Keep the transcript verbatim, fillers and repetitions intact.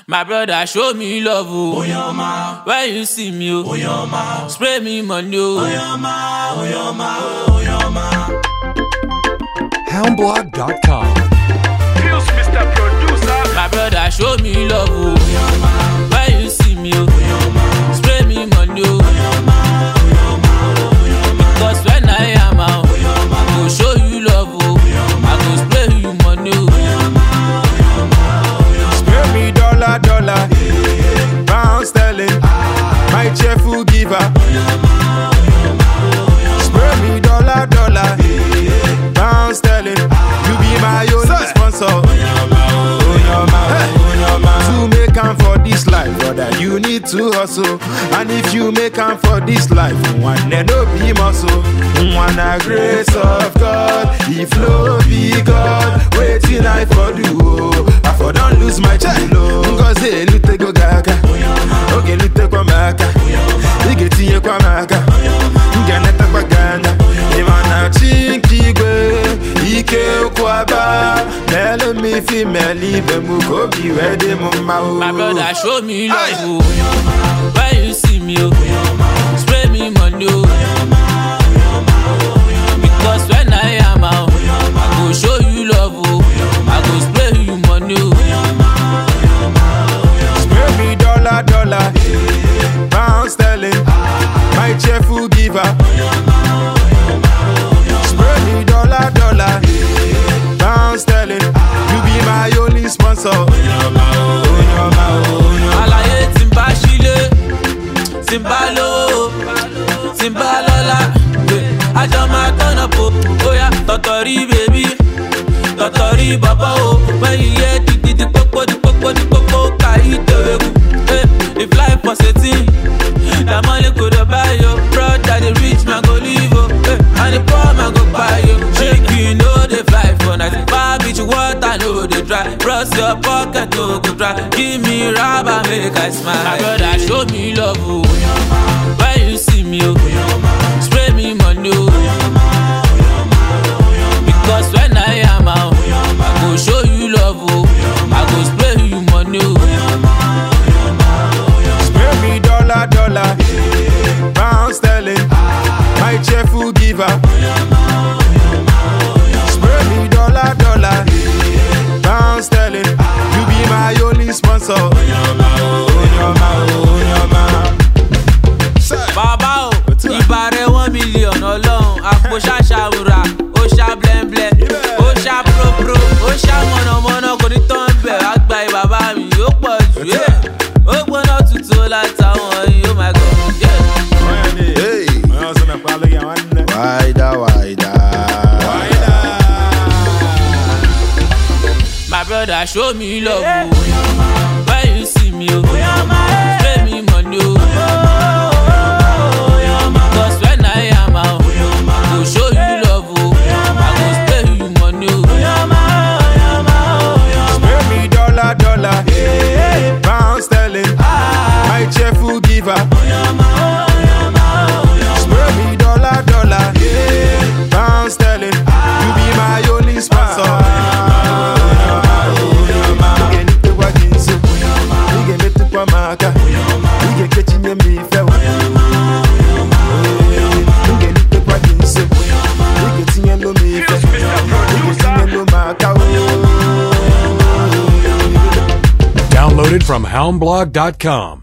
My brother, show me love, oh. Oyoma. When you see me, oh. Oyoma. Spray me money, oh. Oyoma, Oyoma, Oyoma. Houndblog dot com. Feels Mister Producer. My brother, show me love, oh. Oyoma. When you see me, oh. Oyoma. Spray me money, oh. Oyoma, Oyoma, Oyoma. Because when I am out, Oyoma. I go show you love, oh. Oyoma. I go spray you money, oh. Oyoma, Oyoma, Oyoma. Spray me dollar, dollar, Yeah. pound sterling, Ah. my cheerful giver. Oyoma, Oyoma, Oyoma. Spray me dollar, dollar, Yeah. pound sterling, you be my only sponsor. Oyoma, Oyoma, Oyoma. To make am for this life, brother, you need to hustle. And if you make am for this life, one day no be muscle. One a grace of God, if no be God, waiting I for do. I for don't lose my chilo. Ngozi lute go gaga, oge lute kwa maka, ige tinye kwa maka, nganeta kwa gana. Imana chinki gwe, ike kwa ba, mele mi fi meli be muko bi wede mumma. My brother, show me love, oh. When you see me, oh. Spray me money, oh. Because when I am out, I go show you love, oh. I go spray you money, oh. Spray me dollar, dollar, pound sterling, my cheerful giver. Spray me dollar, dollar, pound sterling, you be my only sponsor. Alaye timba shile, timba lo, timba lola. I just my turn up, oh yeah, totori baby, totori baba oh. When you hear the the the popo the popo the popo, kai teweku. If life was a thing, the money could have buy you. Brother, the rich man go live, oh, and the poor man go buy you. Chicken know they fly for night, bar beach water know they dry. Brush your pocket no go dry. Give me rubber make I smile. My brother, show me love, oh. When you see me, oh. Spray me money, oh. Because when I am out, I go show you love, oh. I go spray you money, oh. Spray me dollar, dollar, pound sterling, my cheerful giver. Spray me dollar, dollar, pound sterling, you be my only sponsor. Bàbá o, ìbàrẹ̀ one million ọlọ́run, àpò ṣàṣàwùrà, ó ṣá blẹ́ńblẹ́, ó ṣá pro-pro, ó ṣá mọ̀nàmọ́ná, kò ní tán bẹ̀, àgbà ìbàbá mi, ó pọ̀ jù, yeah. Ó gbóná tutù látàwọn yìí, oh my God, yeah. Hey, wider, wider, My brother, show me love, oh. When you see me, oh. Spray me money, oh. Because when I am out, I go show you love, oh. I go spray you money, oh. spray me dollar, dollar, pound sterling, my cheerful giver. Spray me dollar, dollar, pound sterling, you be my only sponsor. Downloaded from Houndblog dot com.